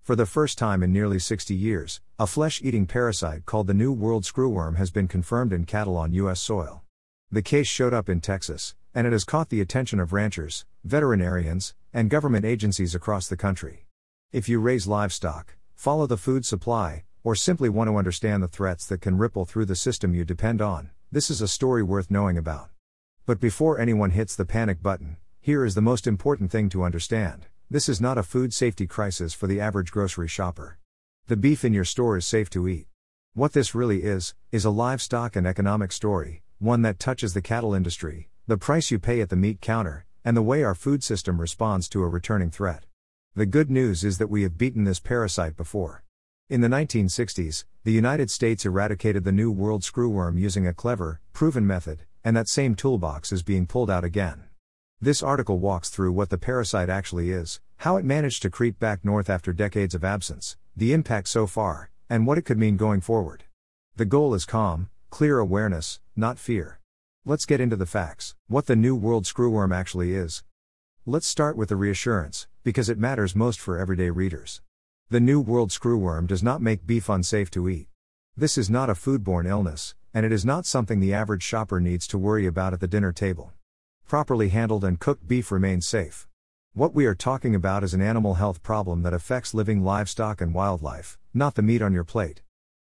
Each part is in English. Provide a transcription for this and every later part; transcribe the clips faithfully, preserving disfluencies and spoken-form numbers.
For the first time in nearly sixty years, a flesh-eating parasite called the New World screwworm has been confirmed in cattle on U S soil. The case showed up in Texas, and it has caught the attention of ranchers, veterinarians, and government agencies across the country. If you raise livestock, follow the food supply, or simply want to understand the threats that can ripple through the system you depend on, this is a story worth knowing about. But before anyone hits the panic button, here is the most important thing to understand. This is not a food safety crisis for the average grocery shopper. The beef in your store is safe to eat. What this really is, is a livestock and economic story, one that touches the cattle industry, the price you pay at the meat counter, and the way our food system responds to a returning threat. The good news is that we have beaten this parasite before. In the nineteen sixties, the United States eradicated the New World screwworm using a clever, proven method, and that same toolbox is being pulled out again. This article walks through what the parasite actually is, how it managed to creep back north after decades of absence, the impact so far, and what it could mean going forward. The goal is calm, clear awareness, not fear. Let's get into the facts, what the New World screwworm actually is. Let's start with the reassurance, because it matters most for everyday readers. The New World screwworm does not make beef unsafe to eat. This is not a foodborne illness, and it is not something the average shopper needs to worry about at the dinner table. Properly handled and cooked beef remains safe. What we are talking about is an animal health problem that affects living livestock and wildlife, not the meat on your plate.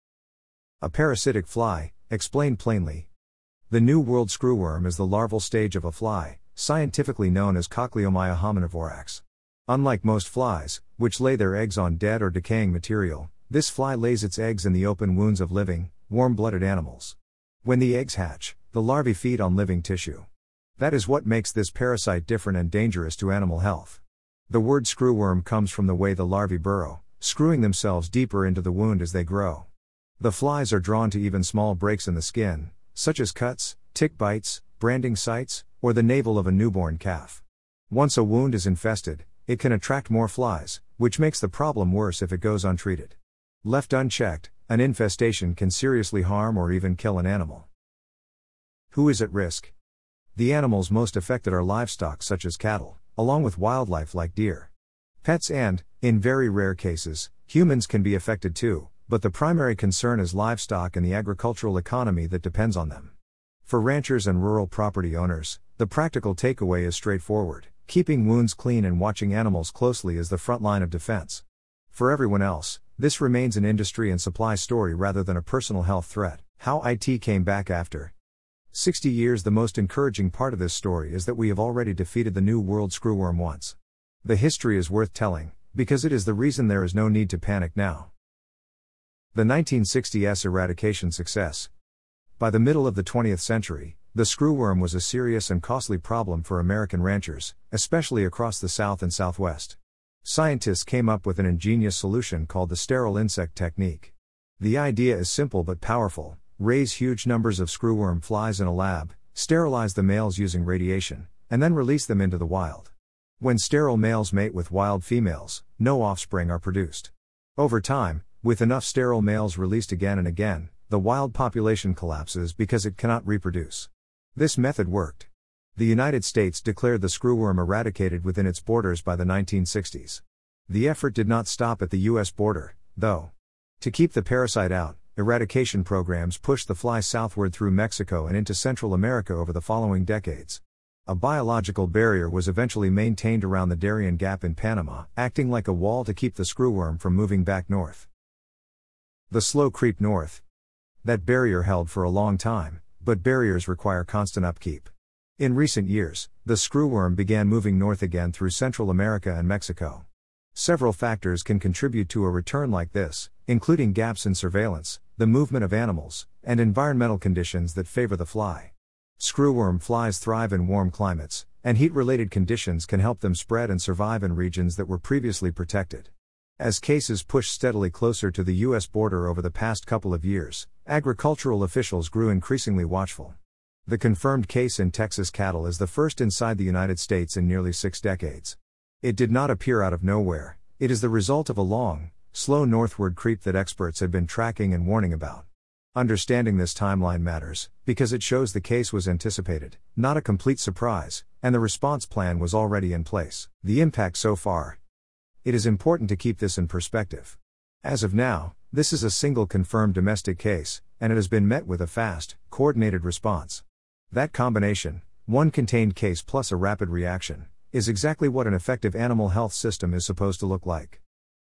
A parasitic fly, explained plainly. The New World screwworm is the larval stage of a fly, scientifically known as Cochleomya hominivorax. Unlike most flies, which lay their eggs on dead or decaying material, this fly lays its eggs in the open wounds of living, warm-blooded animals. When the eggs hatch, the larvae feed on living tissue. That is what makes this parasite different and dangerous to animal health. The word screwworm comes from the way the larvae burrow, screwing themselves deeper into the wound as they grow. The flies are drawn to even small breaks in the skin, such as cuts, tick bites, branding sites, or the navel of a newborn calf. Once a wound is infested, it can attract more flies, which makes the problem worse if it goes untreated. Left unchecked, an infestation can seriously harm or even kill an animal. Who is at risk? The animals most affected are livestock such as cattle, along with wildlife like deer. Pets and, in very rare cases, humans can be affected too, but the primary concern is livestock and the agricultural economy that depends on them. For ranchers and rural property owners, the practical takeaway is straightforward: keeping wounds clean and watching animals closely is the front line of defense. For everyone else, this remains an industry and supply story rather than a personal health threat. How it came back after sixty years. The most encouraging part of this story is that we have already defeated the New World screwworm once. The history is worth telling, because it is the reason there is no need to panic now. The nineteen sixties eradication success. By the middle of the twentieth century, the screwworm was a serious and costly problem for American ranchers, especially across the South and Southwest. Scientists came up with an ingenious solution called the sterile insect technique. The idea is simple but powerful: raise huge numbers of screwworm flies in a lab, sterilize the males using radiation, and then release them into the wild. When sterile males mate with wild females, no offspring are produced. Over time, with enough sterile males released again and again, the wild population collapses because it cannot reproduce. This method worked. The United States declared the screwworm eradicated within its borders by the nineteen sixties. The effort did not stop at the U S border, though. To keep the parasite out, eradication programs pushed the fly southward through Mexico and into Central America over the following decades. A biological barrier was eventually maintained around the Darien Gap in Panama, acting like a wall to keep the screwworm from moving back north. The slow creep north. That barrier held for a long time, but barriers require constant upkeep. In recent years, the screwworm began moving north again through Central America and Mexico. Several factors can contribute to a return like this, including gaps in surveillance, the movement of animals, and environmental conditions that favor the fly. Screwworm flies thrive in warm climates, and heat-related conditions can help them spread and survive in regions that were previously protected. As cases pushed steadily closer to the U S border over the past couple of years, agricultural officials grew increasingly watchful. The confirmed case in Texas cattle is the first inside the United States in nearly six decades. It did not appear out of nowhere. It is the result of a long, slow northward creep that experts had been tracking and warning about. Understanding this timeline matters, because it shows the case was anticipated, not a complete surprise, and the response plan was already in place. The impact so far. It is important to keep this in perspective. As of now, this is a single confirmed domestic case, and it has been met with a fast, coordinated response. That combination, one contained case plus a rapid reaction, is exactly what an effective animal health system is supposed to look like.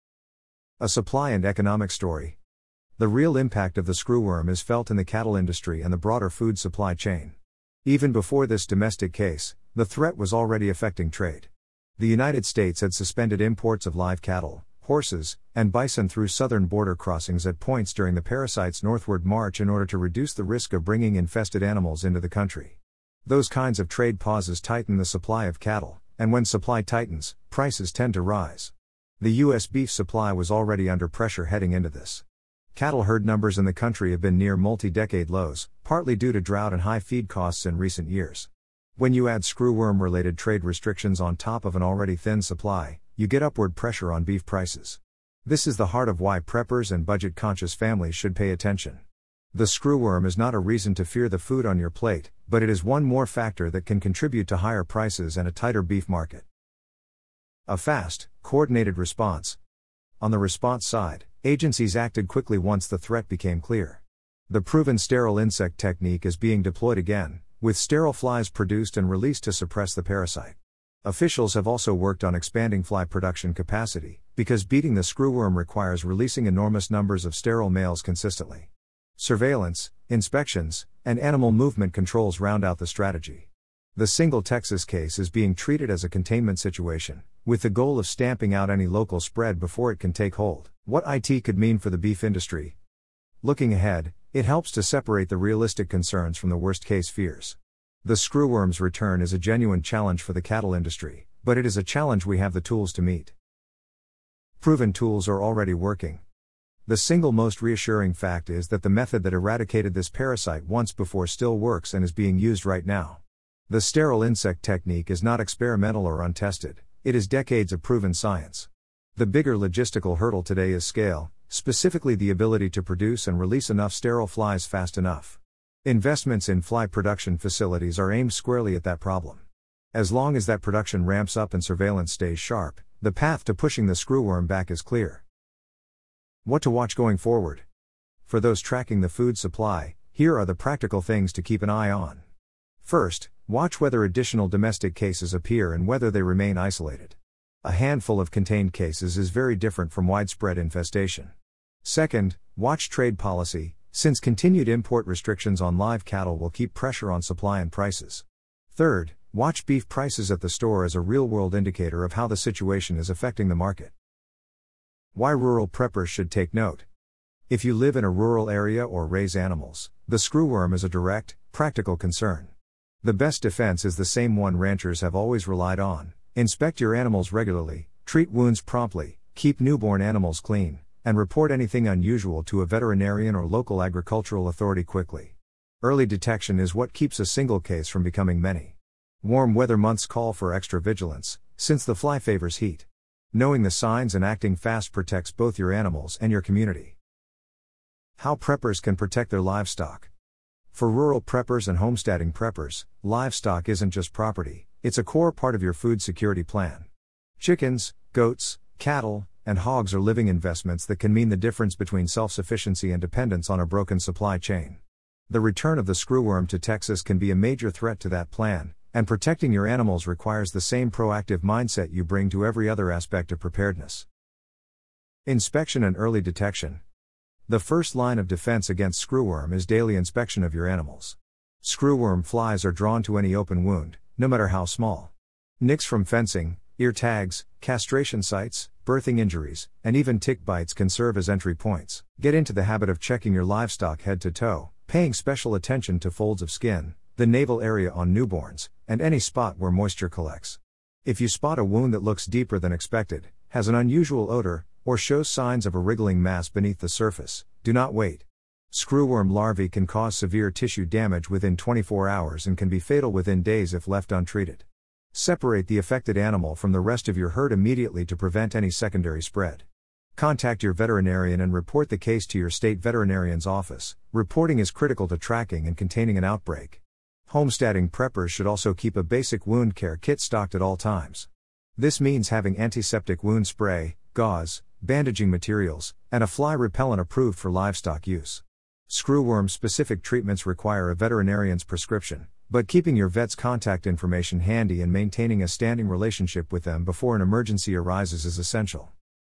A supply and economic story. The real impact of the screwworm is felt in the cattle industry and the broader food supply chain. Even before this domestic case, the threat was already affecting trade. The United States had suspended imports of live cattle, horses, and bison through southern border crossings at points during the parasite's northward march in order to reduce the risk of bringing infested animals into the country. Those kinds of trade pauses tighten the supply of cattle, and when supply tightens, prices tend to rise. The U S beef supply was already under pressure heading into this. Cattle herd numbers in the country have been near multi-decade lows, partly due to drought and high feed costs in recent years. When you add screwworm-related trade restrictions on top of an already thin supply, you get upward pressure on beef prices. This is the heart of why preppers and budget-conscious families should pay attention. The screwworm is not a reason to fear the food on your plate, but it is one more factor that can contribute to higher prices and a tighter beef market. A fast, coordinated response. On the response side, agencies acted quickly once the threat became clear. The proven sterile insect technique is being deployed again, with sterile flies produced and released to suppress the parasite. Officials have also worked on expanding fly production capacity, because beating the screwworm requires releasing enormous numbers of sterile males consistently. Surveillance, inspections, and animal movement controls round out the strategy. The single Texas case is being treated as a containment situation, with the goal of stamping out any local spread before it can take hold. What it could mean for the beef industry? Looking ahead, it helps to separate the realistic concerns from the worst-case fears. The screwworm's return is a genuine challenge for the cattle industry, but it is a challenge we have the tools to meet. Proven tools are already working. The single most reassuring fact is that the method that eradicated this parasite once before still works and is being used right now. The sterile insect technique is not experimental or untested, it is decades of proven science. The bigger logistical hurdle today is scale, specifically the ability to produce and release enough sterile flies fast enough. Investments in fly production facilities are aimed squarely at that problem. As long as that production ramps up and surveillance stays sharp, the path to pushing the screwworm back is clear. What to watch going forward? For those tracking the food supply, here are the practical things to keep an eye on. First, watch whether additional domestic cases appear and whether they remain isolated. A handful of contained cases is very different from widespread infestation. Second, watch trade policy, since continued import restrictions on live cattle will keep pressure on supply and prices. Third, watch beef prices at the store as a real-world indicator of how the situation is affecting the market. Why rural preppers should take note. If you live in a rural area or raise animals, the screwworm is a direct, practical concern. The best defense is the same one ranchers have always relied on: inspect your animals regularly, treat wounds promptly, keep newborn animals clean, and report anything unusual to a veterinarian or local agricultural authority quickly. Early detection is what keeps a single case from becoming many. Warm weather months call for extra vigilance, since the fly favors heat. Knowing the signs and acting fast protects both your animals and your community. How preppers can protect their livestock. For rural preppers and homesteading preppers, livestock isn't just property, it's a core part of your food security plan. Chickens, goats, cattle, and hogs are living investments that can mean the difference between self-sufficiency and dependence on a broken supply chain. The return of the screwworm to Texas can be a major threat to that plan, and protecting your animals requires the same proactive mindset you bring to every other aspect of preparedness. Inspection and early detection. The first line of defense against screwworm is daily inspection of your animals. Screwworm flies are drawn to any open wound, no matter how small. Nicks from fencing, ear tags, castration sites, birthing injuries, and even tick bites can serve as entry points. Get into the habit of checking your livestock head to toe, paying special attention to folds of skin, the navel area on newborns, and any spot where moisture collects. If you spot a wound that looks deeper than expected, has an unusual odor, or shows signs of a wriggling mass beneath the surface, do not wait. Screwworm larvae can cause severe tissue damage within twenty-four hours and can be fatal within days if left untreated. Separate the affected animal from the rest of your herd immediately to prevent any secondary spread. Contact your veterinarian and report the case to your state veterinarian's office. Reporting is critical to tracking and containing an outbreak. Homesteading preppers should also keep a basic wound care kit stocked at all times. This means having antiseptic wound spray, gauze, bandaging materials, and a fly repellent approved for livestock use. Screwworm-specific treatments require a veterinarian's prescription, but keeping your vet's contact information handy and maintaining a standing relationship with them before an emergency arises is essential.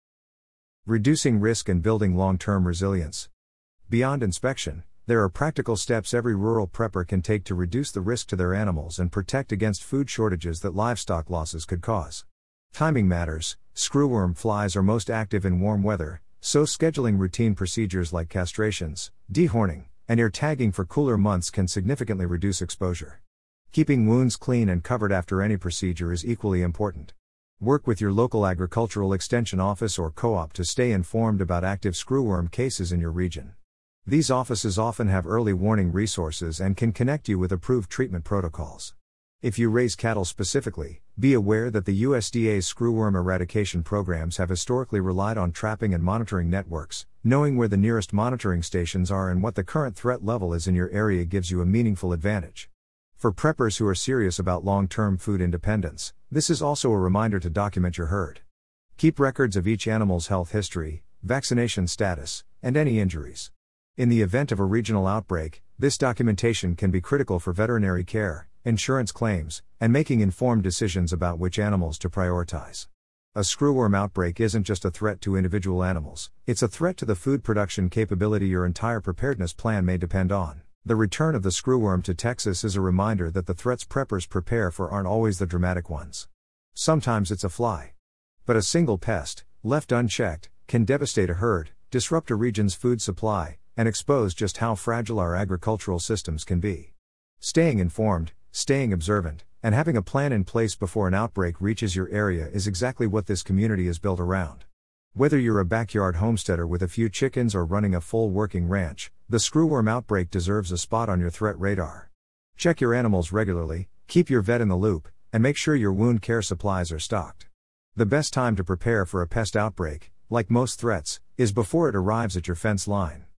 Reducing risk and building long-term resilience. Beyond inspection, there are practical steps every rural prepper can take to reduce the risk to their animals and protect against food shortages that livestock losses could cause. Timing matters. Screwworm flies are most active in warm weather, so scheduling routine procedures like castrations, dehorning, and ear tagging for cooler months can significantly reduce exposure. Keeping wounds clean and covered after any procedure is equally important. Work with your local agricultural extension office or co-op to stay informed about active screwworm cases in your region. These offices often have early warning resources and can connect you with approved treatment protocols. If you raise cattle specifically, be aware that the U S D A's screwworm eradication programs have historically relied on trapping and monitoring networks. Knowing where the nearest monitoring stations are and what the current threat level is in your area gives you a meaningful advantage. For preppers who are serious about long-term food independence, this is also a reminder to document your herd. Keep records of each animal's health history, vaccination status, and any injuries. In the event of a regional outbreak, this documentation can be critical for veterinary care, insurance claims, and making informed decisions about which animals to prioritize. A screwworm outbreak isn't just a threat to individual animals, it's a threat to the food production capability your entire preparedness plan may depend on. The return of the screwworm to Texas is a reminder that the threats preppers prepare for aren't always the dramatic ones. Sometimes it's a fly. But a single pest, left unchecked, can devastate a herd, disrupt a region's food supply, and expose just how fragile our agricultural systems can be. Staying informed, staying observant, and having a plan in place before an outbreak reaches your area is exactly what this community is built around. Whether you're a backyard homesteader with a few chickens or running a full working ranch, the screwworm outbreak deserves a spot on your threat radar. Check your animals regularly, keep your vet in the loop, and make sure your wound care supplies are stocked. The best time to prepare for a pest outbreak, like most threats, is before it arrives at your fence line.